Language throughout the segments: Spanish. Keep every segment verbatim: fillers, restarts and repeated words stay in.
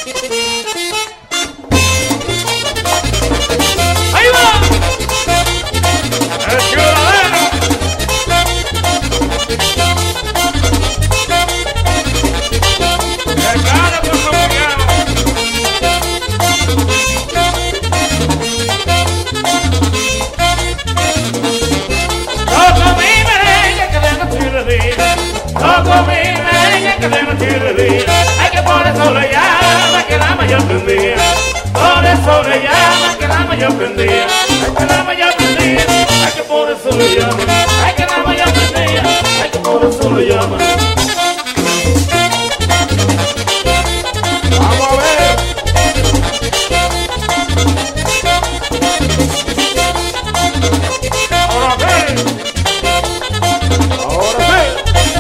Loco mi merengue que de noche y de día. Ay, que por eso le llama que la mayor prendía. Por eso le llama que la mayor prendía. Ay, que la mayor prendía. Ay, que por eso le llama. Ay, que la mayor prendía. Ay, que por eso le llama. Vamos a ver. Ahora sí. Ahora sí.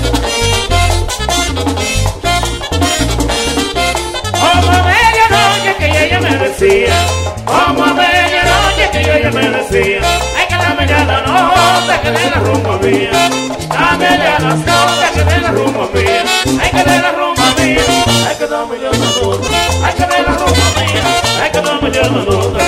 Como a medianoche que ella me decía, como a medianoche que ella me decía, ay, que dame ya la nota que de la rumba mía, dame ya las notas que de la rumba mía, ay, que de la rumba mía, ay, que dame ya la nota, ay, que de la rumba mía, ay, que dame ya la nota.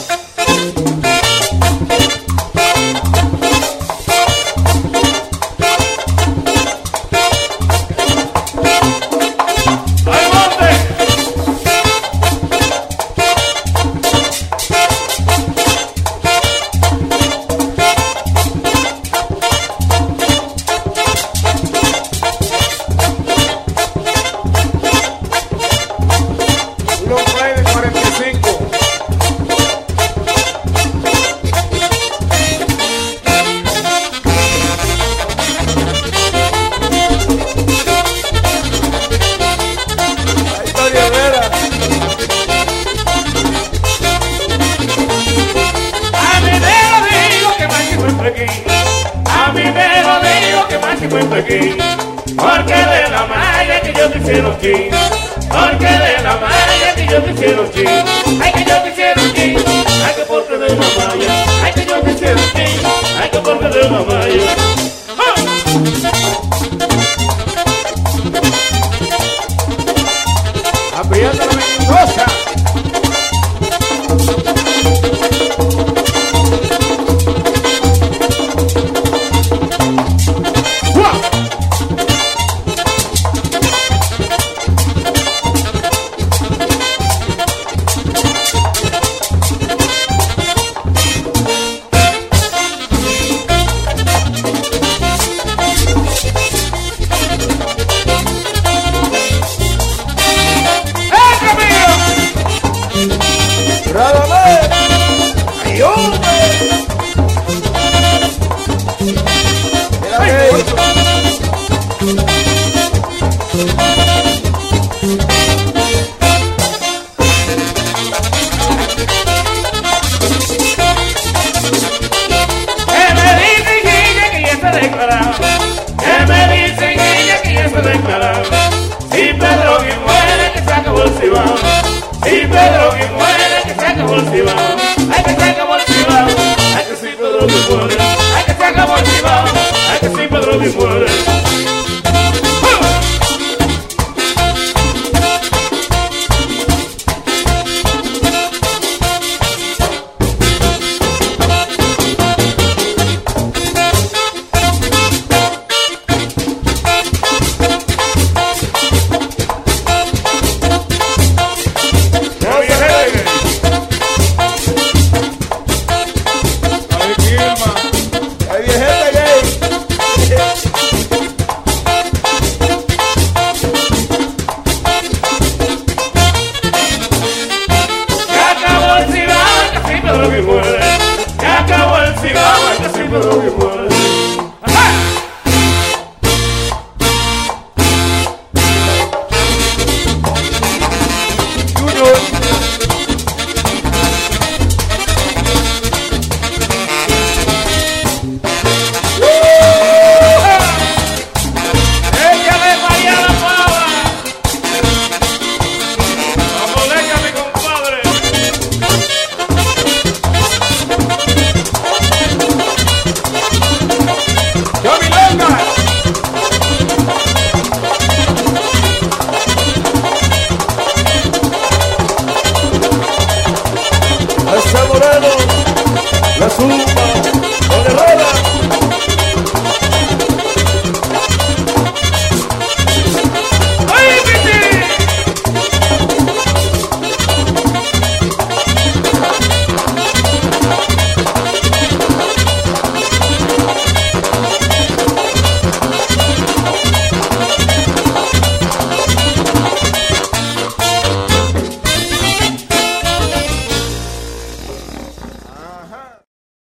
Long play de cuarenta y cinco. Ahí está Diadera. A mí me lo digo que más que fue Pekín, a mí me lo digo que más que fue Pekín, porque de la malla que yo te hicieron aquí, porque de la malla que yo te hicieron aquí, ay, que yo te hicieron aquí, ay, que porque de la malla, ay, que yo te hicieron aquí, ay, que porque de la malla.